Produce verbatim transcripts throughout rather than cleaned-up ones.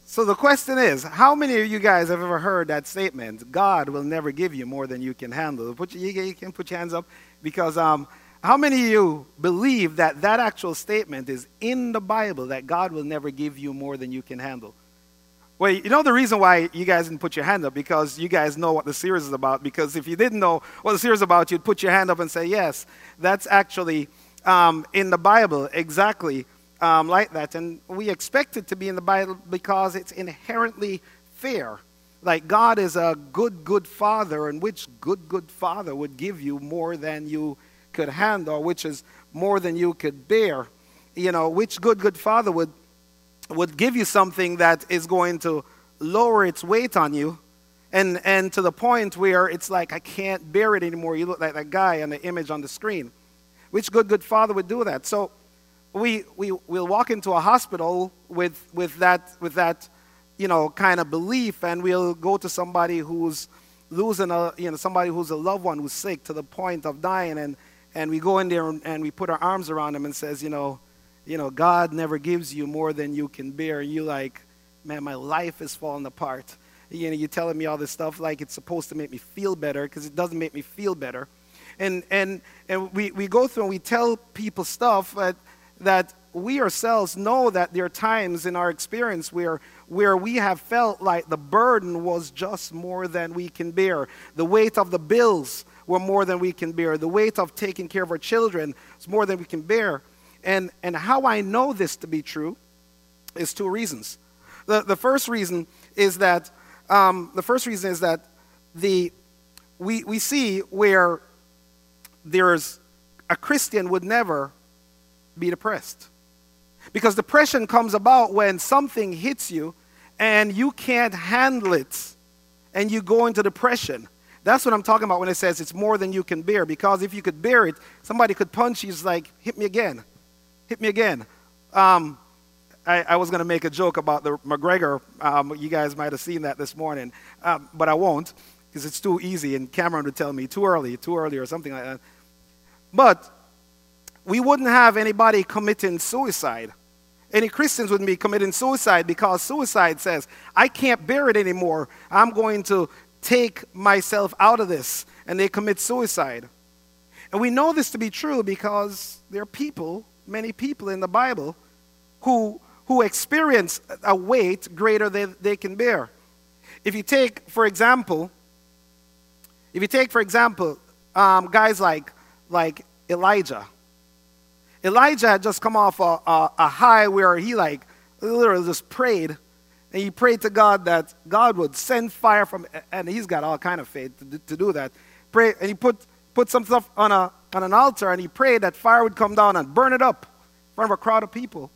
So the question is, how many of you guys have ever heard that statement? God will never give you more than you can handle. Put your, you can put your hands up because um, how many of you believe that that actual statement is in the Bible, that God will never give you more than you can handle? Well, you know the reason why you guys didn't put your hand up, because you guys know what the series is about. Because if you didn't know what the series is about, you'd put your hand up and say, yes, that's actually um, in the Bible, exactly um, like that. And we expect it to be in the Bible because it's inherently fair. Like God is a good, good father, and which good, good father would give you more than you could handle, which is more than you could bear? You know, which good, good father would would give you something that is going to lower its weight on you, and and to the point where it's like, I can't bear it anymore. You look like that guy on the image on the screen. Which good, good father would do that? So we we will walk into a hospital with with that with that you know kind of belief, and we'll go to somebody who's losing a you know somebody who's a loved one who's sick to the point of dying, and and we go in there and, and we put our arms around them and says, you know you know, God never gives you more than you can bear. And you like, man, my life is falling apart. You know, you're telling me all this stuff like it's supposed to make me feel better, because it doesn't make me feel better. And and and we, we go through and we tell people stuff that, that we ourselves know that there are times in our experience where where we have felt like the burden was just more than we can bear. The weight of the bills were more than we can bear. The weight of taking care of our children is more than we can bear. And and how I know this to be true is two reasons. The the first reason is that um, the first reason is that the we we see where there's a Christian would never be depressed, because depression comes about when something hits you and you can't handle it, and you go into depression. That's what I'm talking about when it says it's more than you can bear. Because if you could bear it, somebody could punch you. It's like, hit me again. Hit me again. Um, I, I was going to make a joke about the McGregor. Um, you guys might have seen that this morning. Um, but I won't, because it's too easy. And Cameron would tell me, too early, too early, or something like that. But we wouldn't have anybody committing suicide. Any Christians wouldn't be committing suicide, because suicide says, I can't bear it anymore. I'm going to take myself out of this. And they commit suicide. And we know this to be true because there are people, many people in the Bible who who experience a weight greater than they can bear. If you take, for example, if you take, for example, um, guys like like Elijah. Elijah had just come off a, a, a high where he like literally just prayed, and he prayed to God that God would send fire from, and he's got all kind of faith to, to do that. Pray, and he put put some stuff on a on an altar, and he prayed that fire would come down and burn it up in front of a crowd of people.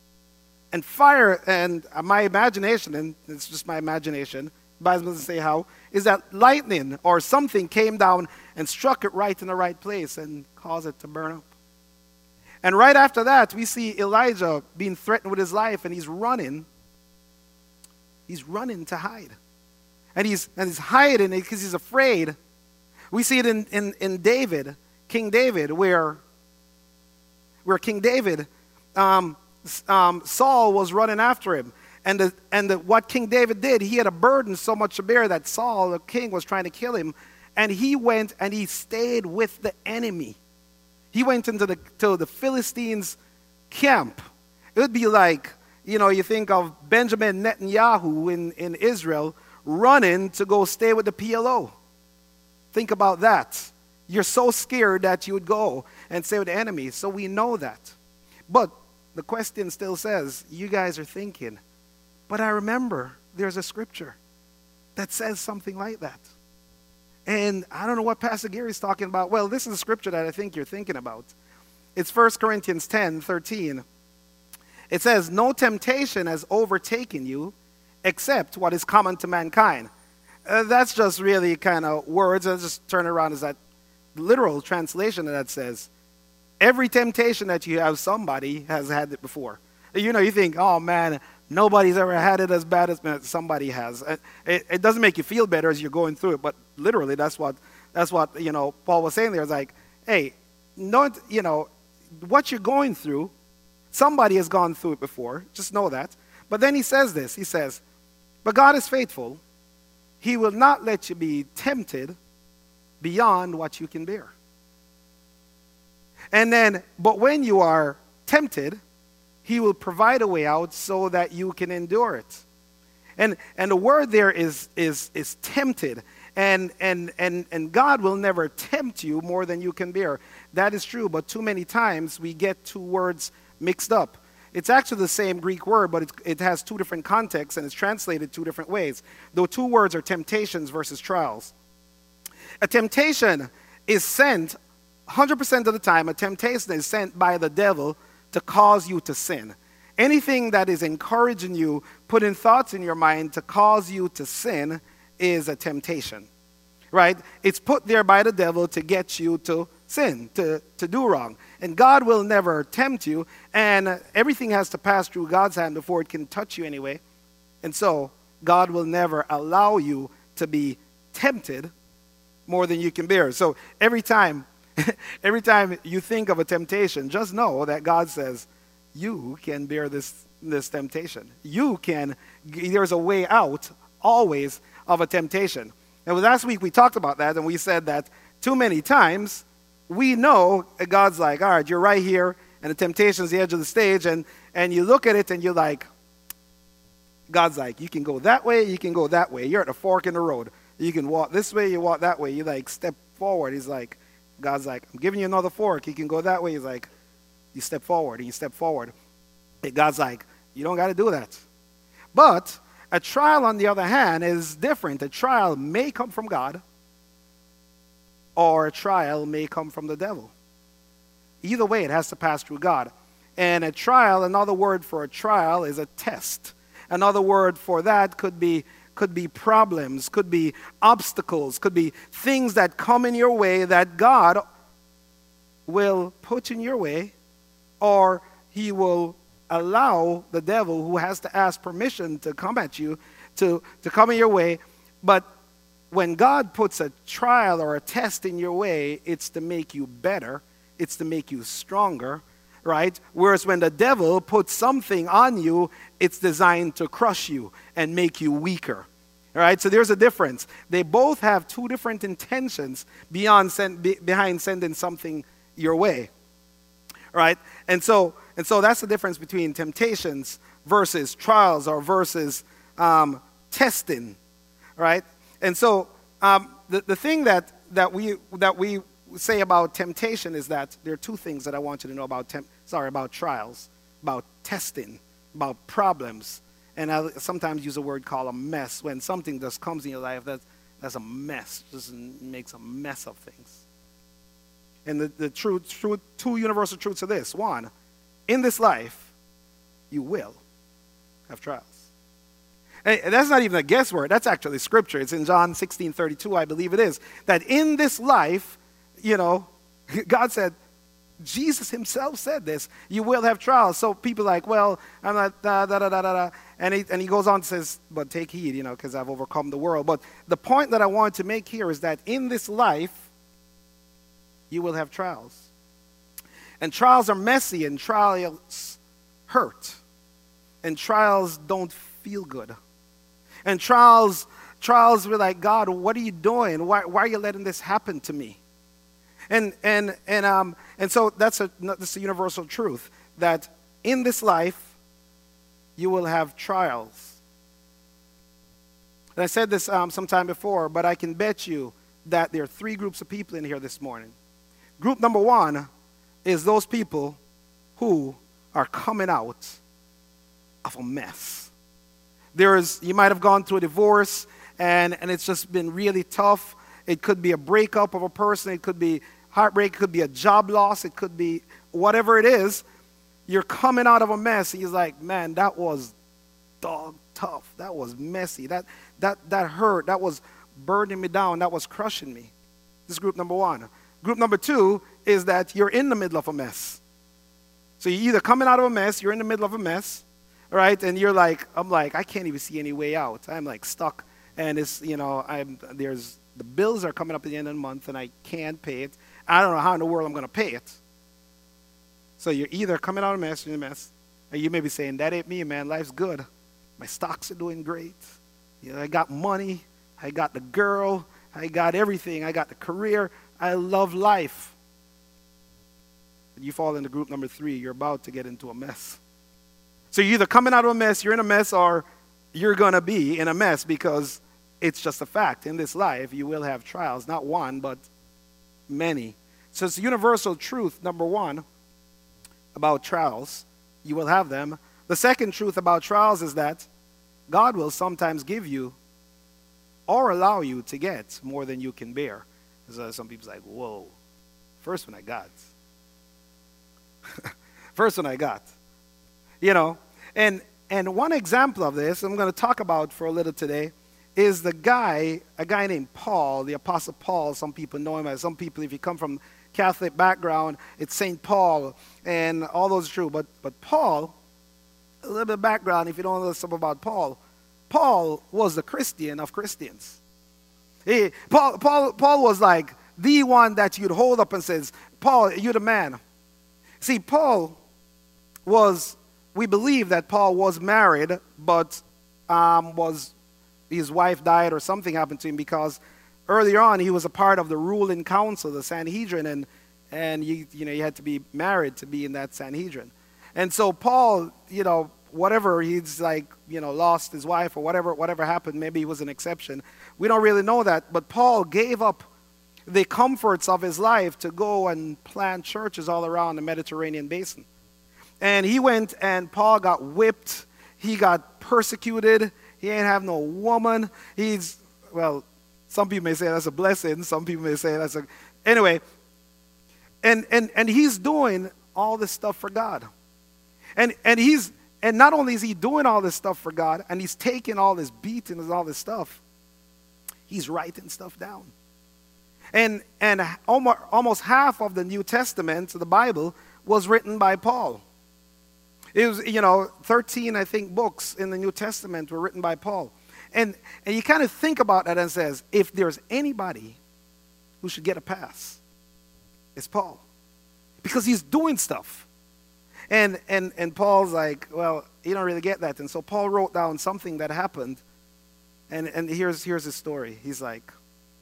And fire, and my imagination, and it's just my imagination, the Bible doesn't say how, is that lightning or something came down and struck it right in the right place and caused it to burn up. And right after that, we see Elijah being threatened with his life, and he's running. He's running to hide. And he's, and he's hiding because he's afraid. We see it in, in, in David, King David, where, where King David, um, um, Saul was running after him. And, the, and the, what King David did, he had a burden so much to bear that Saul, the king, was trying to kill him. And he went and he stayed with the enemy. He went into the, to the Philistines' camp. It would be like, you know, you think of Benjamin Netanyahu in, in Israel running to go stay with the P L O. Think about that. You're so scared that you would go and stay with the enemy. So we know that. But the question still says, you guys are thinking, but I remember there's a scripture that says something like that. And I don't know what Pastor Gary's talking about. Well, this is a scripture that I think you're thinking about. It's First Corinthians ten thirteen. It says, no temptation has overtaken you except what is common to mankind. Uh, that's just really kind of words. I'll just turn it around as that literal translation that says, every temptation that you have, somebody has had it before. You know, you think, oh man, nobody's ever had it as bad as somebody has. It, it doesn't make you feel better as you're going through it, but literally that's what, that's what, you know, Paul was saying there. It's like, hey, no, you know, what you're going through, somebody has gone through it before. Just know that. But then he says this. He says, but God is faithful. He will not let you be tempted beyond what you can bear. And then, but when you are tempted, he will provide a way out so that you can endure it. And and the word there is is is tempted. And and and and God will never tempt you more than you can bear. That is true, but too many times we get two words mixed up. It's actually the same Greek word, but it, it has two different contexts and it's translated two different ways. Though two words are temptations versus trials. A temptation is sent, one hundred percent of the time, a temptation is sent by the devil to cause you to sin. Anything that is encouraging you, putting thoughts in your mind to cause you to sin is a temptation, right? It's put there by the devil to get you to sin, to, to do wrong. And God will never tempt you, and everything has to pass through God's hand before it can touch you anyway. And so God will never allow you to be tempted more than you can bear. So every time, every time you think of a temptation, just know that God says, you can bear this, this temptation. You can, there's a way out always of a temptation. And last week we talked about that, and we said that too many times we know that God's like, all right, you're right here, and the temptation is the edge of the stage, and, and you look at it and you're like, God's like, you can go that way, you can go that way. You're at a fork in the road. You can walk this way, you walk that way. You like step forward. He's like, God's like, I'm giving you another fork. You can go that way. He's like, you step forward and you step forward. And God's like, you don't got to do that. But a trial, on the other hand, is different. A trial may come from God, or a trial may come from the devil. Either way, it has to pass through God. And a trial, another word for a trial is a test. Another word for that could be could be problems, could be obstacles, could be things that come in your way that God will put in your way, or he will allow the devil, who has to ask permission to come at you, to, to come in your way. But when God puts a trial or a test in your way, it's to make you better. It's to make you stronger, right? Whereas when the devil puts something on you, it's designed to crush you and make you weaker. All right, so there's a difference. They both have two different intentions beyond send, be, behind sending something your way. All right, and so and so that's the difference between temptations versus trials, or versus um, testing. All right, and so um, the the thing that that we that we say about temptation is that there are two things that I want you to know about temp- sorry about trials, about testing, about problems. And I sometimes use a word called a mess. When something just comes in your life, that's, that's a mess. Just makes a mess of things. And the, the truth, truth, two universal truths are this. One, in this life, you will have trials. And that's not even a guesswork. That's actually scripture. It's in John sixteen thirty-two, I believe it is. That in this life, you know, God said, Jesus himself said this, you will have trials. So people are like, well, I'm not, da, da, da, da, da. And he, and he goes on and says, but take heed, you know, because I've overcome the world. But the point that I want to make here is that in this life, you will have trials. And trials are messy, and trials hurt. And trials don't feel good. And trials, trials were like, God, what are you doing? Why, why are you letting this happen to me? And and and um and so that's a that's a universal truth, that in this life you will have trials. And I said this um, sometime before, but I can bet you that there are three groups of people in here this morning. Group number one is those people who are coming out of a mess. There is, you might have gone through a divorce, and and it's just been really tough. It could be a breakup of a person. It could be heartbreak. It could be a job loss. It could be whatever it is. You're coming out of a mess. And he's like, man, that was dog tough. That was messy. That, that, that hurt. That was burning me down. That was crushing me. This is group number one. Group number two is that you're in the middle of a mess. So you're either coming out of a mess, you're in the middle of a mess, right? And you're like, I'm like, I can't even see any way out. I'm like stuck. And it's, you know, I'm, there's, the bills are coming up at the end of the month and I can't pay it. I don't know how in the world I'm going to pay it. So you're either coming out of a mess or in a mess. And you may be saying, that ain't me, man. Life's good. My stocks are doing great. You know, I got money. I got the girl. I got everything. I got the career. I love life. But you fall into group number three. You're about to get into a mess. So you're either coming out of a mess, you're in a mess, or you're going to be in a mess, because it's just a fact. In this life, you will have trials. Not one, but many. So it's universal truth, number one, about trials. You will have them. The second truth about trials is that God will sometimes give you or allow you to get more than you can bear. So some people's like, whoa, first one I got. First one I got. You know, and and one example of this I'm going to talk about for a little today is the guy, a guy named Paul, the Apostle Paul. Some people know him as, some people, if you come from Catholic background, it's Saint Paul, and all those are true. But, but Paul, a little bit of background, if you don't know something about Paul, Paul was the Christian of Christians. He, Paul, Paul, Paul was like the one that you'd hold up and says, Paul, you're the man. See, Paul was, we believe that Paul was married, but um, was his wife died or something happened to him, because earlier on he was a part of the ruling council, the Sanhedrin, and and you you know you had to be married to be in that Sanhedrin. And so Paul, you know, whatever, he's like, you know, lost his wife or whatever whatever happened, maybe he was an exception. We don't really know that, but Paul gave up the comforts of his life to go and plant churches all around the Mediterranean basin. And he went, and Paul got whipped, he got persecuted, he ain't have no woman. He's, well, some people may say that's a blessing, some people may say that's a, anyway, and and and he's doing all this stuff for God. And and he's, and not only is he doing all this stuff for God, and he's taking all this beating and all this stuff, he's writing stuff down. And and almost, almost half of the New Testament, the Bible, was written by Paul. It was, you know, thirteen, I think, books in the New Testament were written by Paul. And and you kind of think about that and says, if there's anybody who should get a pass, it's Paul. Because he's doing stuff. And and and Paul's like, well, you don't really get that. And so Paul wrote down something that happened. And and here's here's his story. He's like,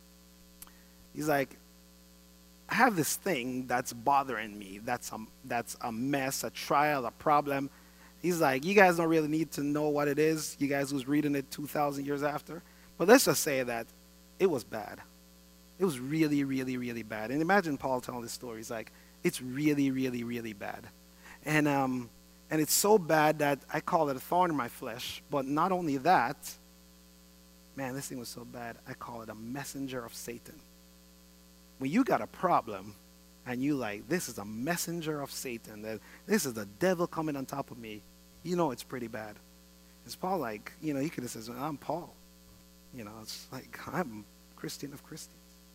he's like, I have this thing that's bothering me. That's a, that's a mess, a trial, a problem. He's like, you guys don't really need to know what it is, you guys who's reading it two thousand years after. But let's just say that it was bad. It was really, really, really bad. And imagine Paul telling this story. He's like, it's really, really, really bad. And, um, and it's so bad that I call it a thorn in my flesh. But not only that, man, this thing was so bad, I call it a messenger of Satan. When you got a problem and you like, this is a messenger of Satan, that this is the devil coming on top of me, you know it's pretty bad. It's Paul, like, you know, he could have said, well, I'm Paul. You know, it's like, I'm a Christian of Christians.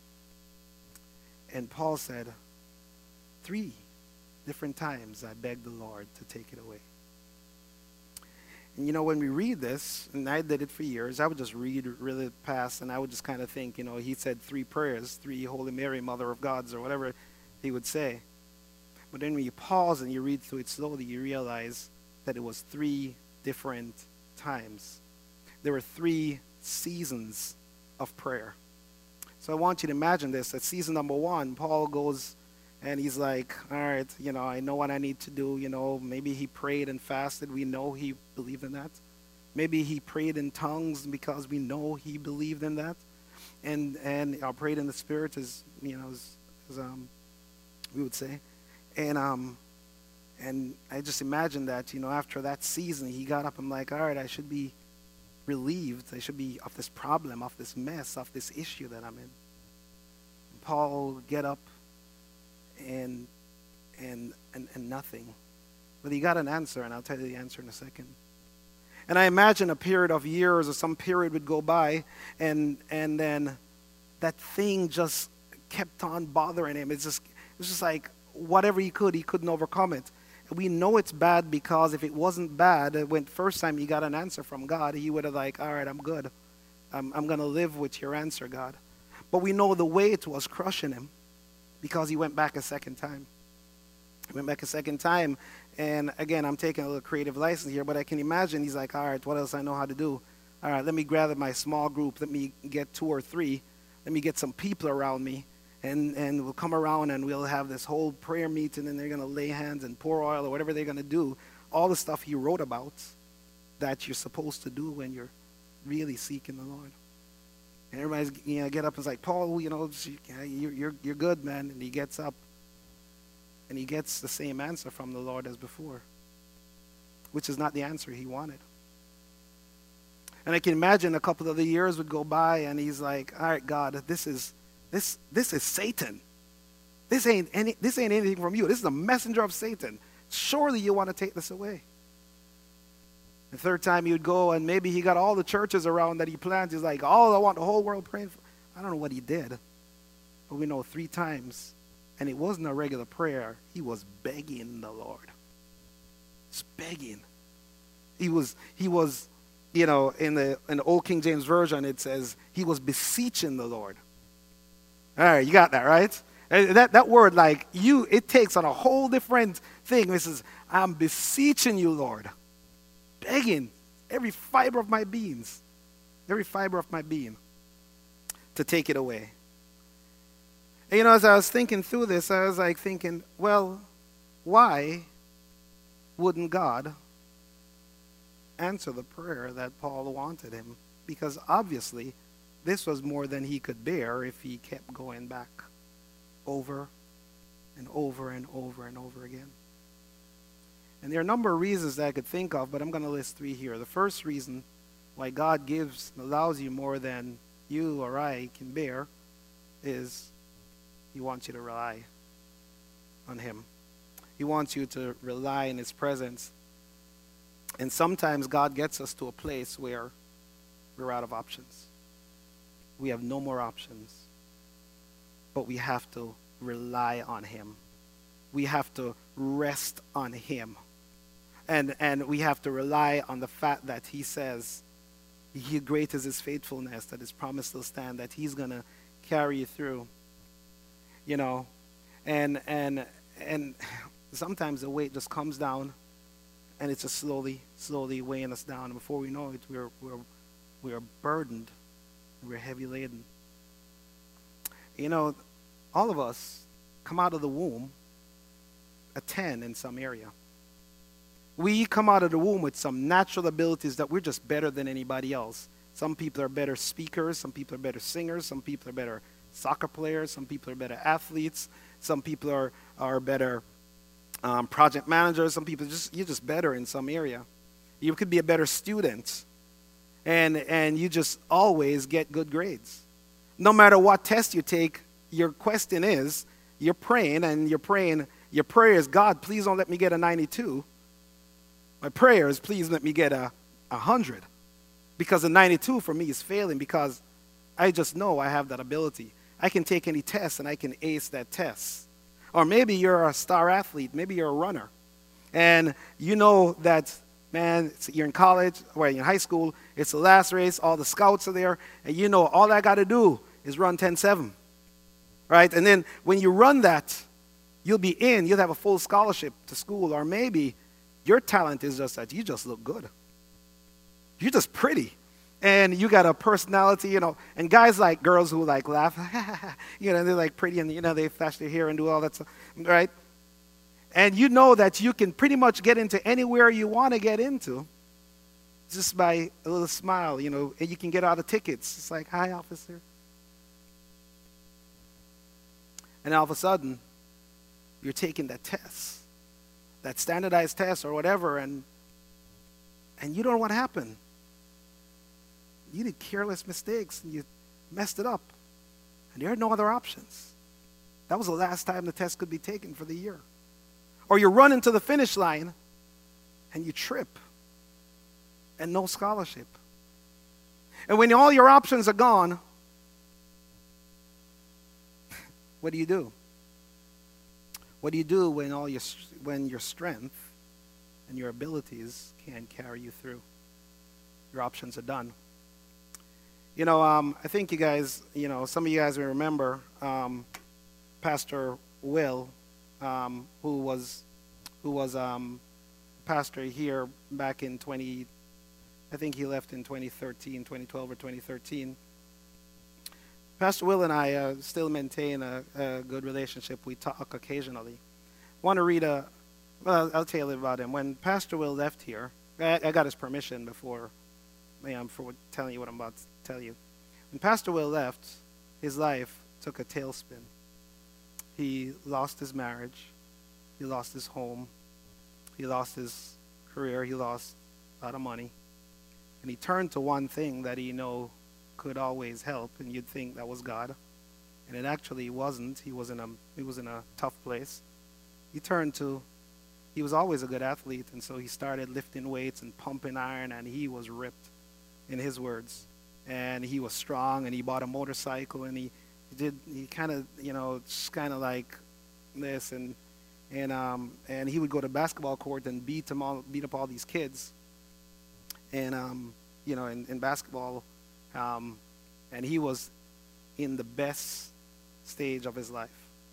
And Paul said, three different times I begged the Lord to take it away. And, you know, when we read this, and I did it for years, I would just read really past, and I would just kind of think, you know, he said three prayers, three Holy Mary, Mother of Gods, or whatever he would say. But then when you pause and you read through it slowly, you realize that it was three different times. There were three seasons of prayer. So I want you to imagine this. At season number one, Paul goes and he's like, all right, you know, I know what I need to do. You know, maybe he prayed and fasted. We know he believed in that. Maybe he prayed in tongues because we know he believed in that. And and I prayed in the Spirit, as you know, as, as um, we would say. And um, and I just imagine that, you know, after that season, he got up and like, all right, I should be relieved. I should be of this problem, of this mess, of this issue that I'm in. And Paul get up. And, and and and nothing. But he got an answer, and I'll tell you the answer in a second. And I imagine a period of years or some period would go by, and and then that thing just kept on bothering him. It's just it was just like whatever he could, he couldn't overcome it. And we know it's bad because if it wasn't bad, when first time he got an answer from God, he would have like, all right, I'm good. I'm I'm gonna live with your answer, God. But we know the weight was crushing him. Because he went back a second time. He went back a second time, And again, I'm taking a little creative license here, but I can imagine he's like, all right, what else I know how to do? All right, let me gather my small group. Let me get two or three. Let me get some people around me. And, and we'll come around and we'll have this whole prayer meeting, and they're going to lay hands and pour oil or whatever they're going to do. All the stuff he wrote about that you're supposed to do when you're really seeking the Lord. And everybody's, you know, get up and is like, Paul, you know, you're, you're, you're good, man. And he gets up and he gets the same answer from the Lord as before, which is not the answer he wanted. And I can imagine a couple of the years would go by and he's like, all right, God, this is this this is Satan. This ain't any this ain't anything from you. This is a messenger of Satan. Surely you want to take this away. The third time he would go, and maybe he got all the churches around that he planned. He's like, oh, I want the whole world praying for. I don't know what he did, but we know three times, and it wasn't a regular prayer. He was begging the Lord. Just begging. He was, he was, you know, in the in the old King James Version, it says he was beseeching the Lord. All right, you got that, right? That that word, like you, it takes on a whole different thing. It says, I'm beseeching you, Lord. Begging every fiber of my beings, every fiber of my being to take it away. And you know, as I was thinking through this, I was like thinking, well, why wouldn't God answer the prayer that Paul wanted him? Because obviously this was more than he could bear if he kept going back over and over and over and over again. And there are a number of reasons that I could think of, but I'm going to list three here. The first reason why God gives and allows you more than you or I can bear is he wants you to rely on him. He wants you to rely in his presence. And sometimes God gets us to a place where we're out of options. We have no more options. But we have to rely on him. We have to rest on him. And and we have to rely on the fact that he says, he great is his faithfulness, that his promise will stand, that he's going to carry you through. You know, and and and sometimes the weight just comes down, and it's just slowly, slowly weighing us down. And before we know it, we're we're we're burdened, we're heavy laden. You know, all of us come out of the womb a ten in some area. We come out of the womb with some natural abilities that we're just better than anybody else. Some people are better speakers, some people are better singers, some people are better soccer players, some people are better athletes, some people are, are better um, project managers, some people just you're just better in some area. You could be a better student, and and you just always get good grades. No matter what test you take, your question is, you're praying, and you're praying, your prayer is, God, please don't let me get a ninety-two. My prayer is, please let me get a one hundred. Because a ninety-two for me is failing, because I just know I have that ability. I can take any test and I can ace that test. Or maybe you're a star athlete. Maybe you're a runner. And you know that, man, you're in college, or you're in high school. It's the last race. All the scouts are there. And you know all I got to do is run ten seven. Right? And then when you run that, you'll be in. You'll have a full scholarship to school. Or maybe your talent is just that you just look good. You're just pretty. And you got a personality, you know. And guys like girls who like laugh, you know, they're like pretty, and, you know, they flash their hair and do all that stuff, right? And you know that you can pretty much get into anywhere you want to get into just by a little smile, you know, and you can get out of tickets. It's like, hi, officer. And all of a sudden, you're taking that test, that standardized test or whatever, and and you don't know what happened. You did careless mistakes, and you messed it up. And there are no other options. That was the last time the test could be taken for the year. Or you run into the finish line, and you trip, and no scholarship. And when all your options are gone, what do you do? What do you do when all your when your strength and your abilities can't carry you through? Your options are done. You know, um, I think you guys, you know, some of you guys will remember um, Pastor Will, um, who was who was um, pastor here back in twenty, I think he left in twenty thirteen, twenty twelve or twenty thirteen. Pastor Will and I uh, still maintain a, a good relationship. We talk occasionally. I want to read a, well, I'll tell you about him. When Pastor Will left here, I, I got his permission before, you know, for telling you what I'm about to tell you. When Pastor Will left, his life took a tailspin. He lost his marriage. He lost his home. He lost his career. He lost a lot of money. And he turned to one thing that he knew could always help, and you'd think that was God. And it actually wasn't. He was in a he was in a tough place. He turned to, he was always a good athlete, and so he started lifting weights and pumping iron, and he was ripped, in his words. And he was strong, and he bought a motorcycle, and he, he did, he kind of, you know, just kind of like this, and and um and he would go to basketball court and beat them all, beat up all these kids. And um you know, in, in basketball, um, and he was in the best stage of his life.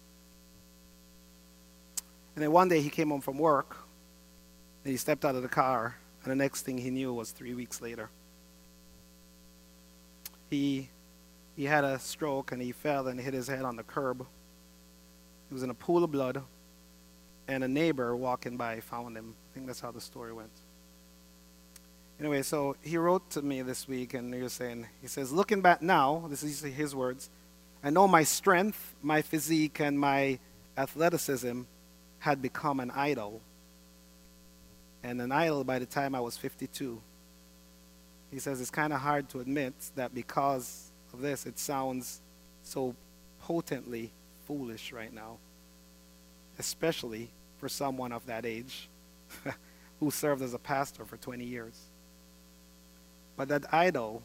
And then one day he came home from work, and he stepped out of the car, and the next thing he knew was three weeks later. He he had a stroke, and he fell and hit his head on the curb. He was in a pool of blood, and a neighbor walking by found him. I think that's how the story went. Anyway, so he wrote to me this week, and he was saying, he says, looking back now, this is his words, I know my strength, my physique, and my athleticism had become an idol. And an idol by the time I was fifty-two. He says it's kind of hard to admit that because of this, it sounds so potently foolish right now, especially for someone of that age who served as a pastor for twenty years. But that idol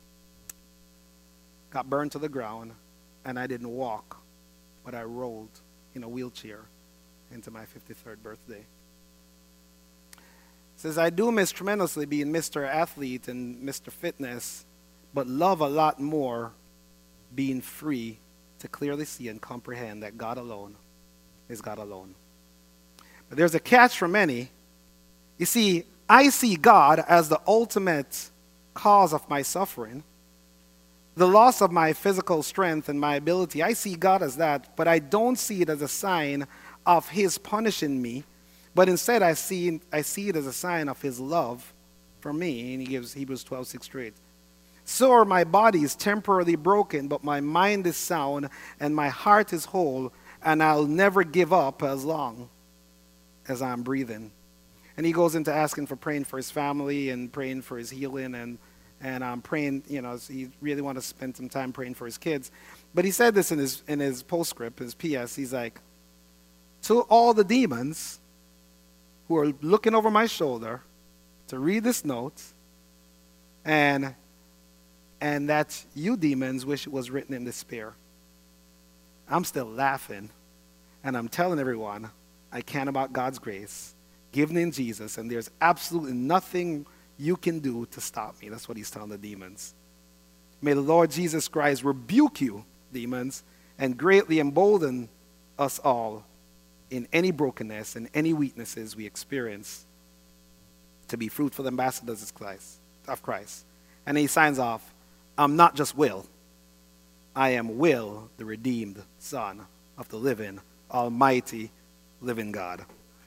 got burned to the ground, and I didn't walk, but I rolled in a wheelchair into my fifty-third birthday. It says, I do miss tremendously being Mister Athlete and Mister Fitness, but love a lot more being free to clearly see and comprehend that God alone is God alone. But there's a catch for many. You see, I see God as the ultimate cause of my suffering, the loss of my physical strength and my ability. I see God as that, but I don't see it as a sign of his punishing me, but instead I see, I see it as a sign of his love for me. And he gives Hebrews twelve, six through eight. So are my body is temporarily broken, but my mind is sound and my heart is whole, and I'll never give up as long as I'm breathing. And he goes into asking for praying for his family and praying for his healing, and and um, praying, you know, he really wants to spend some time praying for his kids. But he said this in his in his postscript, his P S. He's like, to all the demons who are looking over my shoulder to read this note, and and that you demons wish it was written in despair. I'm still laughing, and I'm telling everyone I can about God's grace given in Jesus, and there's absolutely nothing you can do to stop me. That's what he's telling the demons. May the Lord Jesus Christ rebuke you, demons, and greatly embolden us all in any brokenness and any weaknesses we experience to be fruitful ambassadors of Christ. Of Christ. And he signs off, I'm not just Will. I am Will, the redeemed Son of the living, almighty, living God.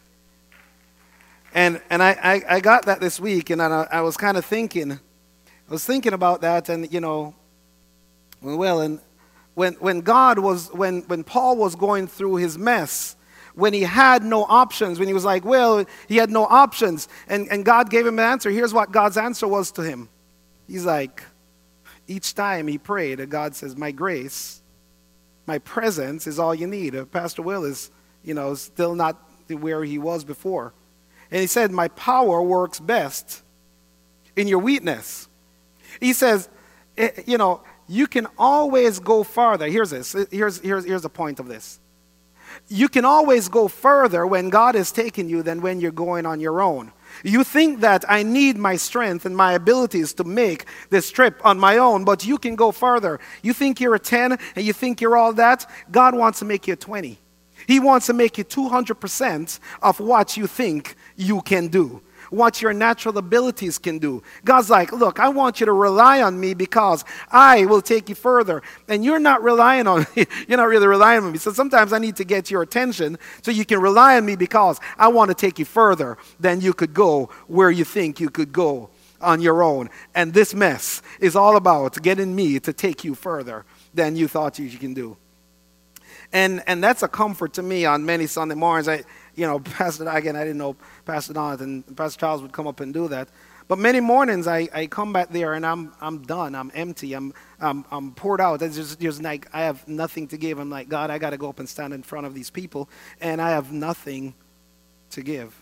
And and I, I, I got that this week, and I, I was kind of thinking, I was thinking about that, and you know, well, and when when God was, when when Paul was going through his mess, when he had no options, when he was like, well, he had no options, and, and God gave him an answer. Here's what God's answer was to him. He's like, each time he prayed, and God says, my grace, my presence is all you need. Pastor Will is, you know, still not where he was before. And he said, my power works best in your weakness. He says, you know, you can always go farther. Here's this. Here's, here's, here's the point of this. You can always go further when God is taking you than when you're going on your own. You think that I need my strength and my abilities to make this trip on my own, but you can go further. You think you're a ten and you think you're all that? God wants to make you a twenty. He wants to make you two hundred percent of what you think you can do, what your natural abilities can do. God's like, look, I want you to rely on me because I will take you further. And you're not relying on me. You're not really relying on me. So sometimes I need to get your attention so you can rely on me because I want to take you further than you could go where you think you could go on your own. And this mess is all about getting me to take you further than you thought you can do. And and that's a comfort to me on many Sunday mornings. I, you know, Pastor, again, I didn't know Pastor Donathan and Pastor Charles would come up and do that. But many mornings I, I come back there and I'm I'm done. I'm empty. I'm I'm, I'm poured out. It's just, just like I have nothing to give. I'm like, God, I got to go up and stand in front of these people, and I have nothing to give.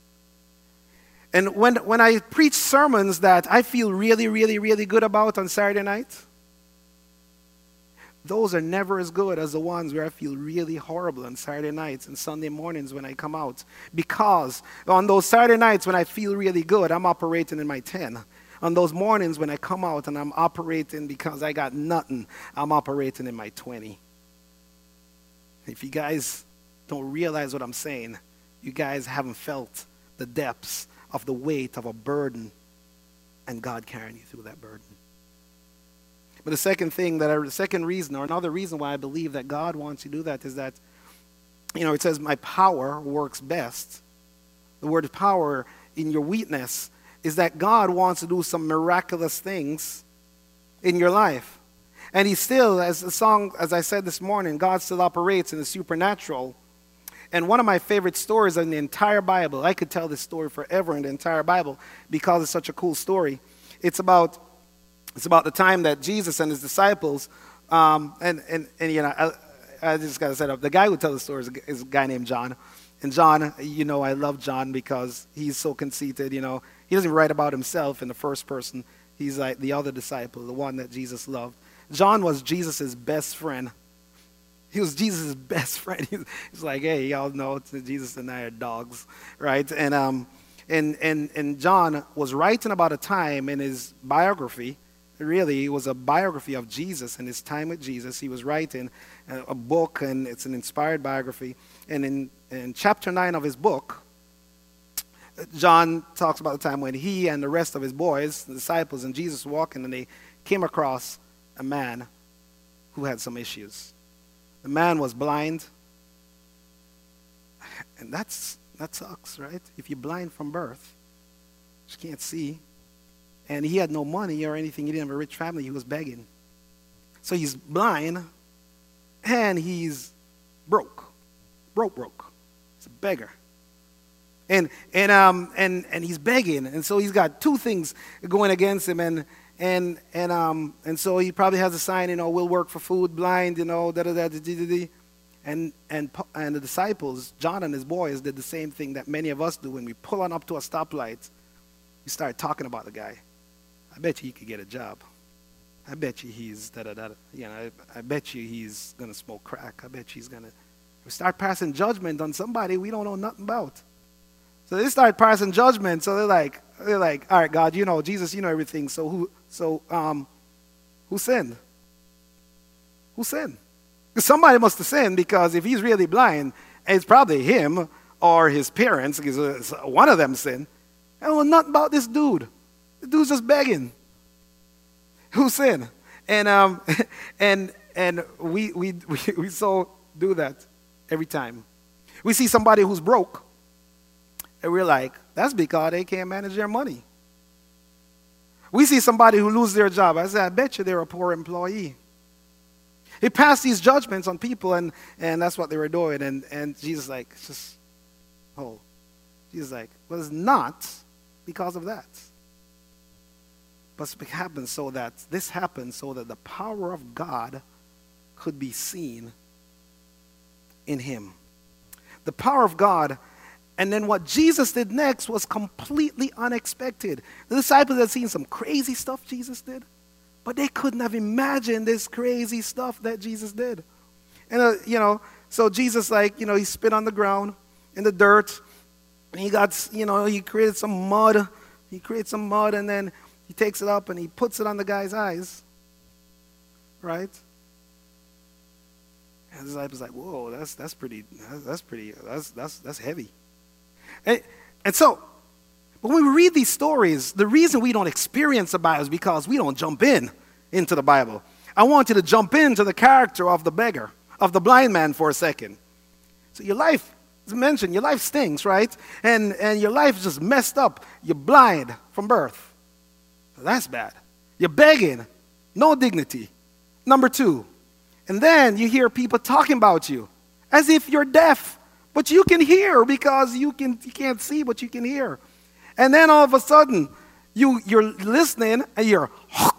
And when when I preach sermons that I feel really, really, really good about on Saturday night, those are never as good as the ones where I feel really horrible on Saturday nights and Sunday mornings when I come out. Because on those Saturday nights when I feel really good, I'm operating in my ten. On those mornings when I come out and I'm operating because I got nothing, I'm operating in my twenty. If you guys don't realize what I'm saying, you guys haven't felt the depths of the weight of a burden and God carrying you through that burden. But the second thing that I, the second reason, or another reason why I believe that God wants you to do that is that, you know, it says my power works best. The word power in your weakness is that God wants to do some miraculous things in your life. And he still, as the song, as I said this morning, God still operates in the supernatural. And one of my favorite stories in the entire Bible, I could tell this story forever in the entire Bible because it's such a cool story. It's about It's about the time that Jesus and his disciples, um, and, and, and, you know, I, I just got to set up. The guy who tells the story is a, is a guy named John. And John, you know, I love John because he's so conceited, you know. He doesn't write about himself in the first person. He's like the other disciple, the one that Jesus loved. John was Jesus' best friend. He was Jesus' best friend. He's like, hey, y'all know Jesus and I are dogs, right? And, um, and, and, and John was writing about a time in his biography. Really, it was a biography of Jesus and his time with Jesus. He was writing a, a book, and it's an inspired biography. And in, in chapter nine of his book, John talks about the time when he and the rest of his boys, the disciples, and Jesus were walking, and they came across a man who had some issues. The man was blind, and that's that sucks, right? If you're blind from birth, you can't see. And he had no money or anything. He didn't have a rich family. He was begging. So he's blind, and he's broke. Broke, broke. He's a beggar. And and um and and he's begging. And so he's got two things going against him. And and and um and so he probably has a sign, you know, we'll work for food, blind, you know, da da da da da da. And and and the disciples, John and his boys, did the same thing that many of us do when we pull on up to a stoplight. We start talking about the guy. I bet you he could get a job. I bet you he's da da da. You know, I, I bet you he's gonna smoke crack. I bet you he's gonna. We start passing judgment on somebody we don't know nothing about. So they start passing judgment. So they're like, they're like, all right, God, you know, Jesus, you know everything. So who, so um, who sinned? Who sinned? Because somebody must have sinned. Because if he's really blind, it's probably him or his parents. Because one of them sinned. I don't know nothing about this dude. The dude's just begging. Who sinned? And um, and and we we we we so do that every time. We see somebody who's broke, and we're like, that's because they can't manage their money. We see somebody who loses their job. I say, I bet you they're a poor employee. He passed these judgments on people, and and that's what they were doing. And and Jesus is like, it's just, oh, Jesus is like, well, it's not because of that. But it happens so that, this happens so that the power of God could be seen in him. The power of God. And then what Jesus did next was completely unexpected. The disciples had seen some crazy stuff Jesus did, but they couldn't have imagined this crazy stuff that Jesus did. And, uh, you know, so Jesus, like, you know, he spit on the ground in the dirt, and he got, you know, he created some mud. He created some mud, and then he takes it up and he puts it on the guy's eyes, right? And the disciples like, whoa, that's that's pretty, that's, that's pretty, that's that's that's heavy. And, and so, but when we read these stories, the reason we don't experience the Bible is because we don't jump in into the Bible. I want you to jump into the character of the beggar, of the blind man for a second. So your life, as mentioned, your life stinks, right? And and your life is just messed up. You're blind from birth. That's bad. You're begging, no dignity. Number two, and then you hear people talking about you as if you're deaf, but you can hear because you can you can't see, but you can hear. And then all of a sudden, you you're listening and you're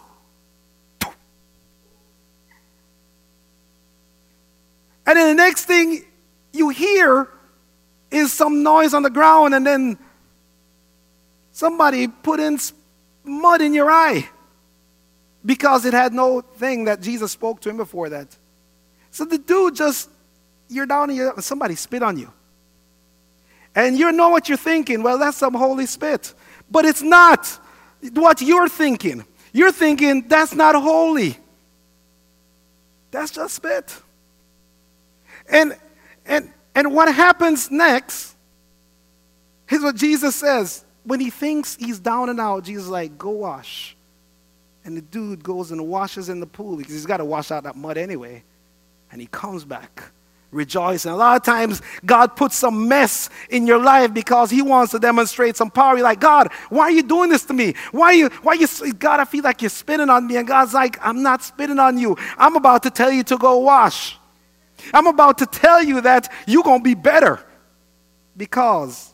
and then the next thing you hear is some noise on the ground, and then somebody put in mud in your eye because it had no thing that Jesus spoke to him before that. So the dude just, you're down and you're, somebody spit on you. And you know what you're thinking. Well, that's some holy spit. But it's not what you're thinking. You're thinking, that's not holy. That's just spit. And and and what happens next is what Jesus says. When he thinks he's down and out, Jesus is like, go wash. And the dude goes and washes in the pool because he's got to wash out that mud anyway. And he comes back rejoicing. A lot of times, God puts some mess in your life because he wants to demonstrate some power. You're like, God, why are you doing this to me? Why are you, why are you, God, I feel like you're spitting on me. And God's like, I'm not spitting on you. I'm about to tell you to go wash. I'm about to tell you that you're going to be better because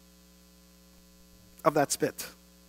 of that spit.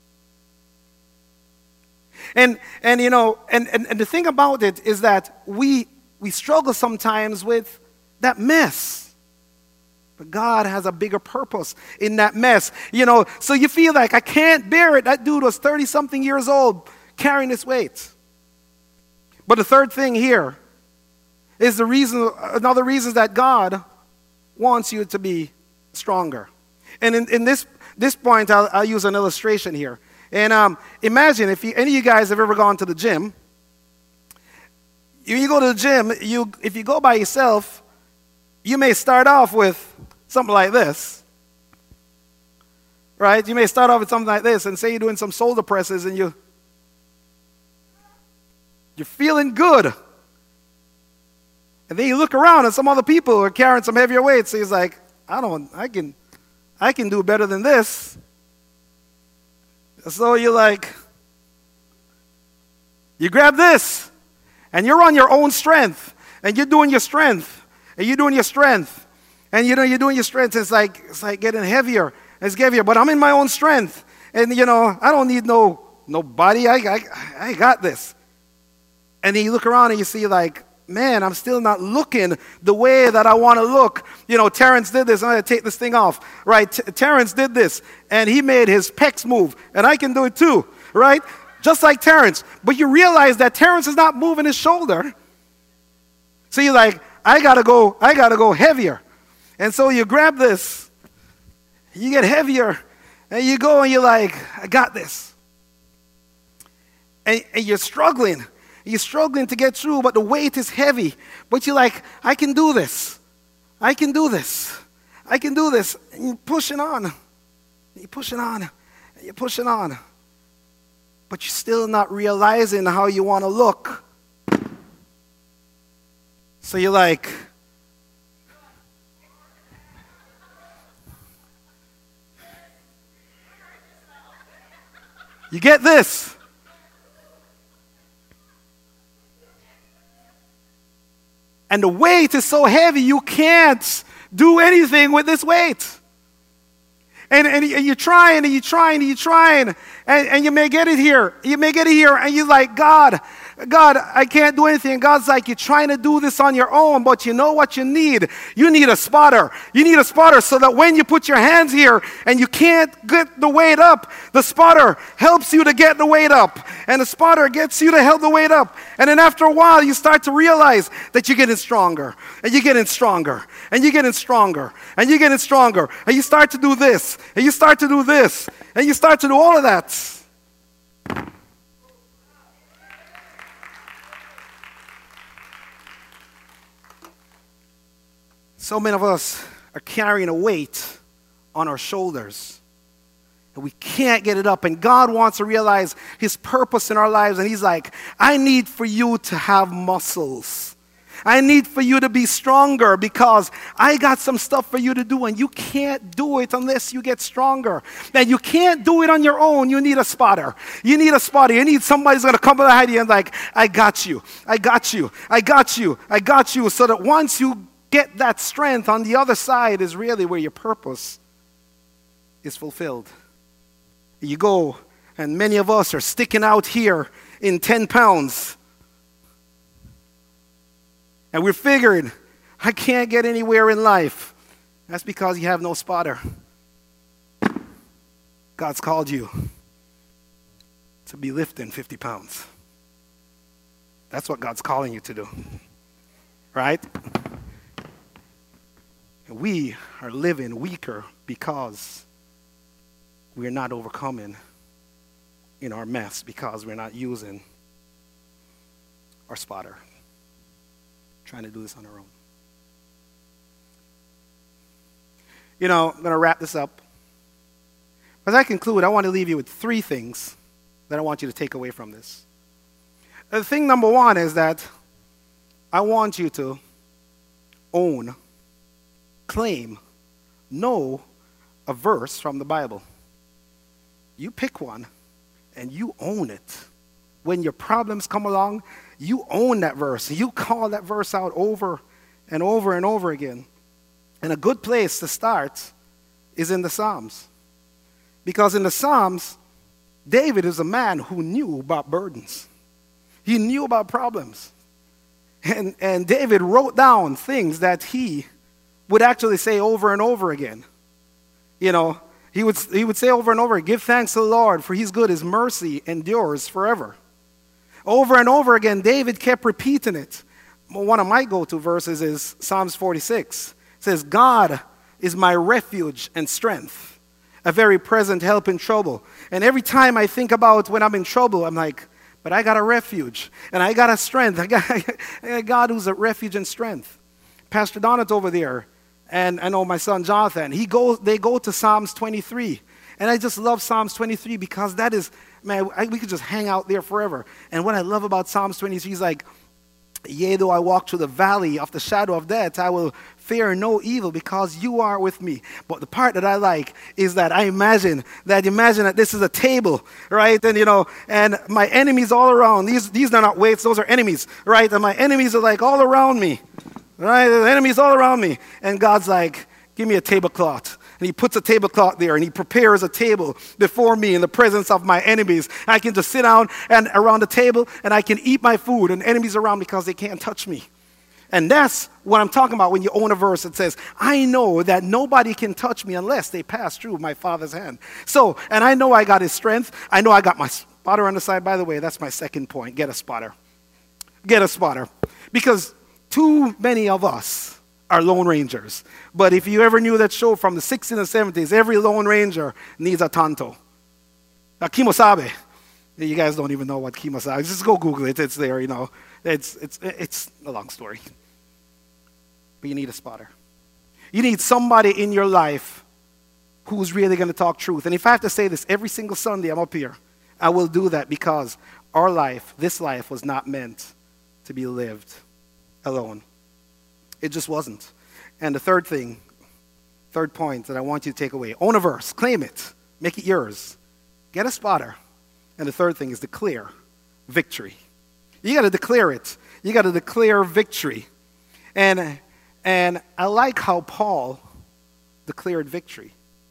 And, and you know, and, and, and the thing about it is that we, we struggle sometimes with that mess. But God has a bigger purpose in that mess. You know, so you feel like, I can't bear it. That dude was thirty-something years old carrying this weight. But the third thing here is the reason, another reason that God wants you to be stronger. And in, in this, this point, I'll, I'll use an illustration here. And um, imagine if you, any of you guys have ever gone to the gym. If you go to the gym, you, if you go by yourself, you may start off with something like this. Right? You may start off with something like this and say you're doing some shoulder presses and you, you're feeling good. And then you look around and some other people are carrying some heavier weights. So he's like, I don't, I can, I can do better than this. So you're like, you grab this, and you're on your own strength, and you're doing your strength, and you're doing your strength, and you know you're doing your strength. It's like it's like getting heavier, it's heavier. But I'm in my own strength, and you know I don't need no nobody. I I I got this. And then you look around and you see like, man, I'm still not looking the way that I want to look. You know, Terrence did this. I'm going to take this thing off, right? T- Terrence did this, and he made his pecs move, and I can do it too, right? Just like Terrence. But you realize that Terrence is not moving his shoulder. So you're like, I got to go, I got to go heavier. And so you grab this, you get heavier, and you go and you're like, I got this. And, and you're struggling. You're struggling to get through, but the weight is heavy. But you're like, I can do this. I can do this. I can do this. And you're pushing on. You're pushing on. You're pushing on. But you're still not realizing how you want to look. So you're like, you get this. And the weight is so heavy, you can't do anything with this weight. And, and, and you're trying, and you're trying, and you're trying, and, and you may get it here. You may get it here, and you're like, God, God, I can't do anything. And God's like, you're trying to do this on your own, but you know what you need? You need a spotter. You need a spotter so that when you put your hands here and you can't get the weight up, the spotter helps you to get the weight up. And the spotter gets you to help the weight up. And then after a while, you start to realize that you're getting stronger, and you're getting stronger, and you're getting stronger, and you're getting stronger. And you start to do this, and you start to do this, and you start to do all of that. So many of us are carrying a weight on our shoulders, and we can't get it up. And God wants to realize his purpose in our lives. And he's like, I need for you to have muscles. I need for you to be stronger because I got some stuff for you to do, and you can't do it unless you get stronger. And you can't do it on your own. You need a spotter. You need a spotter. You need somebody who's going to come behind you and like, I got you. I got you. I got you. I got you. So that once you get that strength, on the other side is really where your purpose is fulfilled. You go, and many of us are sticking out here in ten pounds. And we're figuring, I can't get anywhere in life. That's because you have no spotter. God's called you to be lifting fifty pounds. That's what God's calling you to do. Right? And we are living weaker because we're not overcoming in our mess, because we're not using our spotter. Trying to do this on our own. You know, I'm going to wrap this up. As I conclude, I want to leave you with three things that I want you to take away from this. The thing number one is that I want you to own, claim, know a verse from the Bible. You pick one and you own it. When your problems come along, you own that verse. You call that verse out over and over and over again. And a good place to start is in the Psalms. Because in the Psalms, David is a man who knew about burdens. He knew about problems. And, and David wrote down things that he would actually say over and over again. You know, he would, he would say over and over, give thanks to the Lord, for he's good, his mercy endures forever. Over and over again, David kept repeating it. One of my go-to verses is Psalms forty-six. It says, God is my refuge and strength, a very present help in trouble. And every time I think about when I'm in trouble, I'm like, but I got a refuge, and I got a strength. I got, I got God who's a refuge and strength. Pastor Donat's over there, and I know my son Jonathan, he goes, they go to Psalms twenty-three. And I just love Psalms twenty-three because that is, man, I, we could just hang out there forever. And what I love about Psalms twenty-three is like, yea, though I walk through the valley of the shadow of death, I will fear no evil because you are with me. But the part that I like is that I imagine that imagine that this is a table, right? And, you know, and my enemies all around. These, these are not weights, those are enemies, right? And my enemies are like all around me, right? The enemies all around me. And God's like, give me a tablecloth. And he puts a tablecloth there, and he prepares a table before me in the presence of my enemies. I can just sit down and around the table, and I can eat my food, and enemies around because they can't touch me. And that's what I'm talking about when you own a verse that says, I know that nobody can touch me unless they pass through my Father's hand. So, and I know I got his strength. I know I got my spotter on the side. By the way, that's my second point. Get a spotter. Get a spotter. Because too many of us are Lone Rangers. But if you ever knew that show from the sixties and seventies, every Lone Ranger needs a Tonto. A Kimosabe. You guys don't even know what Kimosabe is. Just go Google it. It's there, you know. It's, it's, it's a long story. But you need a spotter. You need somebody in your life who's really going to talk truth. And if I have to say this every single Sunday I'm up here, I will do that because our life, this life, was not meant to be lived alone. It just wasn't. And the third thing, third point that I want you to take away, own a verse, claim it, make it yours, get a spotter. And the third thing is declare victory. You got to declare it. You got to declare victory. And, and I like how Paul declared victory.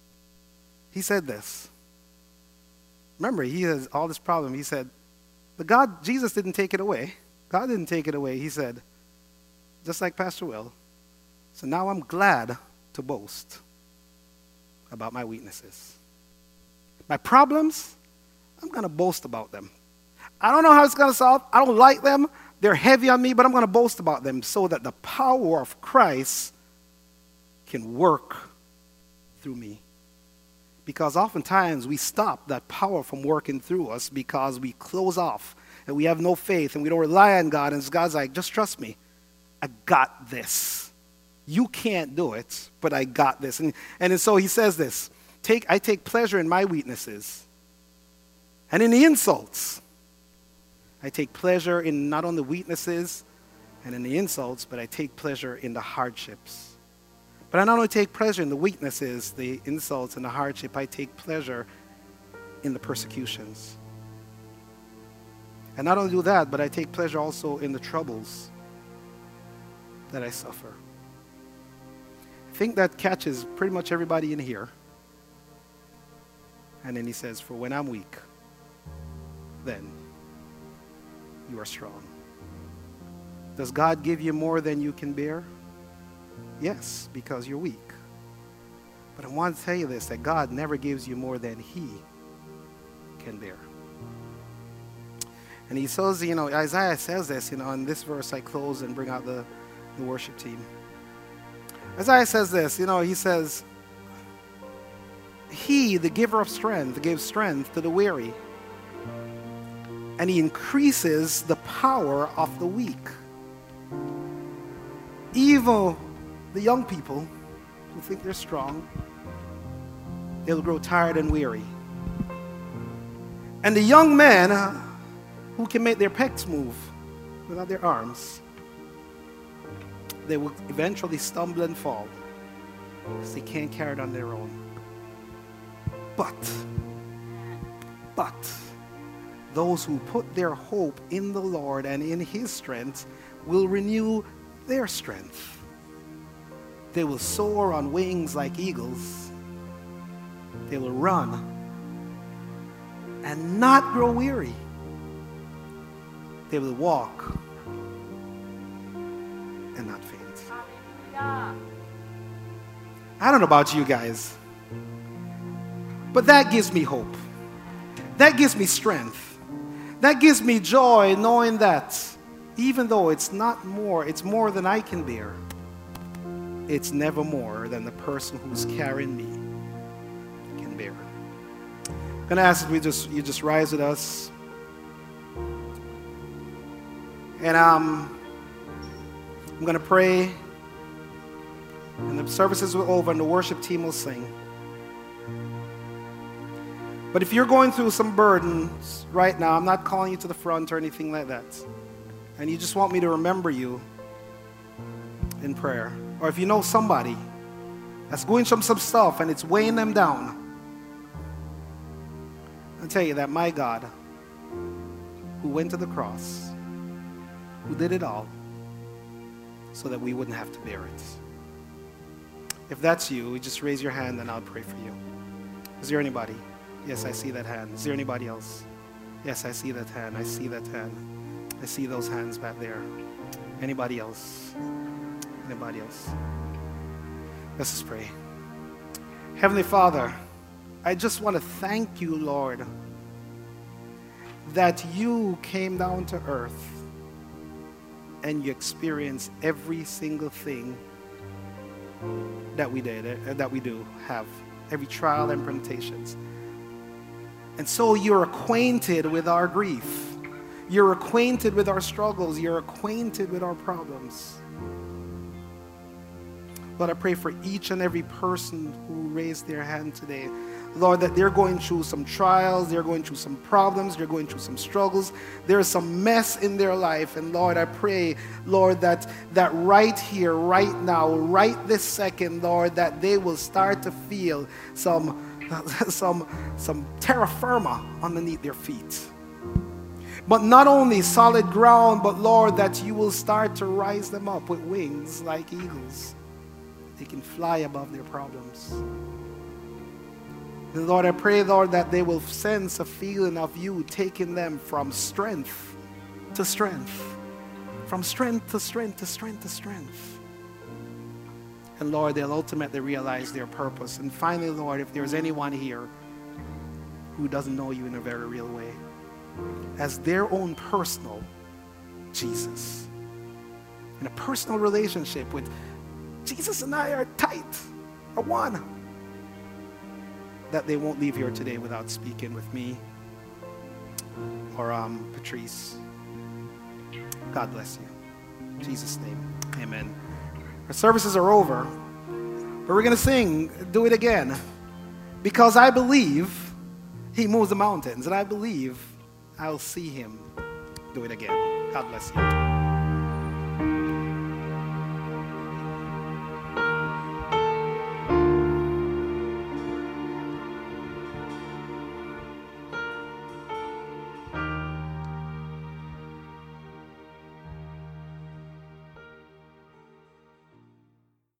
He said this. Remember, he has all this problem. He said, but God, Jesus didn't take it away. God didn't take it away. He said, just like Pastor Will. So now I'm glad to boast about my weaknesses. My problems, I'm going to boast about them. I don't know how it's going to solve. I don't like them. They're heavy on me, but I'm going to boast about them so that the power of Christ can work through me. Because oftentimes we stop that power from working through us because we close off and we have no faith and we don't rely on God. And God's like, just trust me. I got this. You can't do it, but I got this. And, and so he says this, take, I take pleasure in my weaknesses and in the insults. I take pleasure in not only weaknesses and in the insults, but I take pleasure in the hardships. But I not only take pleasure in the weaknesses, the insults, and the hardship, I take pleasure in the persecutions. And not only do that, but I take pleasure also in the troubles that I suffer. I think that catches pretty much everybody in here. And then he says, for when I'm weak, then you are strong. Does God give you more than you can bear? Yes, because you're weak. But I want to tell you this, that God never gives you more than he can bear. And he says, you know, Isaiah says this, you know, in this verse I close and bring out the, the worship team. Isaiah says this, you know, he says, he, the giver of strength, gives strength to the weary. And he increases the power of the weak. Even the young people who think they're strong, they'll grow tired and weary. And the young men who can make their pecs move without their arms, they will eventually stumble and fall because they can't carry it on their own. But, but, those who put their hope in the Lord and in his strength will renew their strength. They will soar on wings like eagles. They will run and not grow weary. They will walk and not faint. Hallelujah. I don't know about you guys, but that gives me hope. That gives me strength. That gives me joy knowing that even though it's not more, it's more than I can bear, it's never more than the person who's carrying me can bear. I'm going to ask that we just, you just rise with us. And um, I'm going to pray. And the services are over and the worship team will sing. But if you're going through some burdens right now, I'm not calling you to the front or anything like that. And you just want me to remember you in prayer. Or if you know somebody that's going through some stuff and it's weighing them down, I'll tell you that my God, who went to the cross, who did it all, so that we wouldn't have to bear it. If that's you, just raise your hand and I'll pray for you. Is there anybody? Yes, I see that hand. Is there anybody else? Yes, I see that hand. I see that hand. I see those hands back there. Anybody else? Anybody else? Let's just pray. Heavenly Father, I just want to thank you, Lord, that you came down to earth and you experienced every single thing that we did, uh, that we do have, every trial and temptations. And so you're acquainted with our grief. You're acquainted with our struggles. You're acquainted with our problems. Lord, I pray for each and every person who raised their hand today. Lord, that they're going through some trials, they're going through some problems, they're going through some struggles. There's some mess in their life. And Lord, I pray, Lord, that, that right here, right now, right this second, Lord, that they will start to feel some some, some terra firma underneath their feet. But not only solid ground, but Lord, that you will start to rise them up with wings like eagles. They can fly above their problems. And Lord, I pray, Lord, that they will sense a feeling of you taking them from strength to strength. From strength to strength to strength to strength. And Lord, they'll ultimately realize their purpose. And finally, Lord, if there's anyone here who doesn't know you in a very real way, as their own personal Jesus, in a personal relationship with Jesus and I are tight, are one, that they won't leave here today without speaking with me or um, Patrice. God bless you. In Jesus' name, amen. Our services are over. But we're going to sing, Do It Again. Because I believe he moves the mountains. And I believe I'll see him do it again. God bless you.